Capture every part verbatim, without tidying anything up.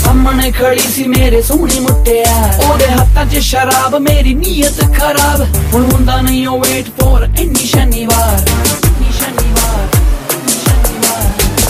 सामने खड़ी सी मेरे सोहनी मुट्टिया, ओदे हत्थां च शराब मेरी नीयत खराब। हुण हुंदा नहीं ओ वेट फॉर एनी शनिवार, एनी शनिवार, एनी शनिवार।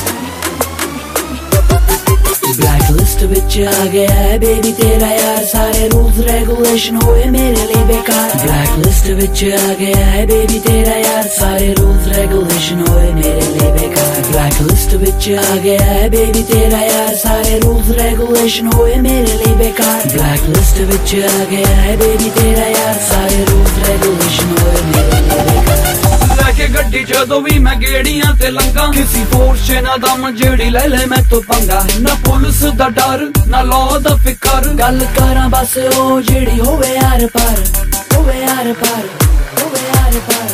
ब्लैक लिस्ट विच आ गया है बेबी तेरा यार, सारे रूल्स रेगुलेशन होए मेरे लिए बेकार। ब्लैक लिस्ट विच आ गया है बेबी तेरा यार, सारे रूल्स रेगुलेशन होए मेरे लिए बेकार। ब्लैक लिस्ट विच आ गया है बेबी तेरा यार, सारे रूल्स रेगुलेशन होए मेरे लिए बेकार। ब्लैक लिस्ट विच आ गया है बेबी तेरा यार, सारे रूल्स रेगुलेशन होए मेरे लिए बेकार। लैके गड्डी जदों भी मैं गेड़ियां ते लंघां, किसी फोर्स च ना दम जेड़ी ले ले मैं तो पंगा। ना पुलिस दा डर ना लॉ दा फिकर, गल करां बस ओ जेड़ी होवे यार पार, होवे यार पार, होवे यार पार।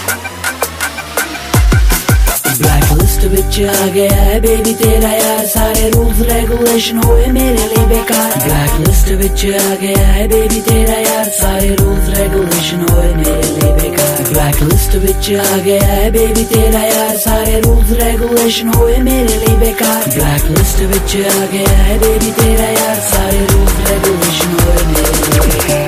ब्लैक लिस्ट विच आ गया है बेबी तेरा यार, सारे रूल्स रेगुलेशन होए मेरे लिए बेकार। ब्लैक लिस्ट विच आ गया है बेबी तेरा यार, सारे रूल्स रेगुलेशन होए मेरे लिए बेकार। ब्लैक लिस्ट विच आ गया है बेबी तेरा यार, सारे रूल्स रेगुलेशन होए मेरे लिए बेकार। ब्लैक लिस्ट विच आ गया है बेबी तेरा यार, सारे रूल्स रेगुलेशन होए मेरे लिए बेकार।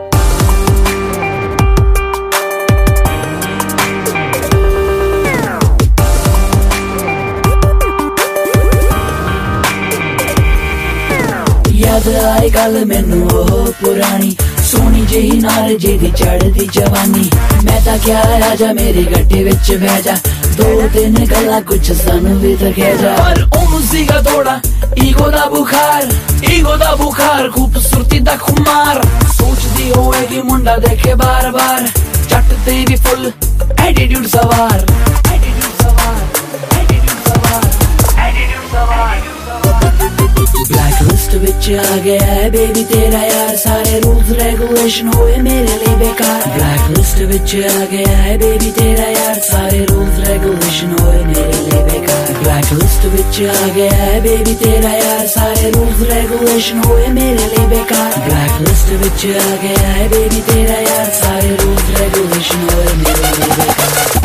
याद आई गल मैनू ओह पुरानी, सोनी जेही नार जेदी चढ़दी जवानी। मैं तां क्या आजा मेरी गड्डी विच बह जा, दो तीन गल्लां कुछ सानू भी दखे जा। पर ओनू सीगा थोड़ा ईगो दा बुखार, ईगो दा बुखार, खूबसूरती दा खुमार। सोचदी होएगी मुंडा देखे बार बार, जट ते भी फुल एटीट्यूड सवार, एटीट्यूड सवार, एटीट्यूड सवार, एटीट्यूड सवार। ब्लैक लिस्ट विच आ गया है बेबी तेरा यार, सारे रूल्स रेगुलेशन होए मेरे लिए बेकार। ब्लैक लिस्ट विच आ गया है बेबी तेरा यार, सारे रूल्स रेगुलेशन होए मेरे लिए बेकार। ब्लैक लिस्ट विच आ गया है बेबी तेरा यार, सारे रूल्स रेगुलेशन होए मेरे लिए बेकार। ब्लैक लिस्ट विच आ गया है बेबी तेरा यार, सारे रूल्स रेगुलेशन होए मेरे लिए बेकार।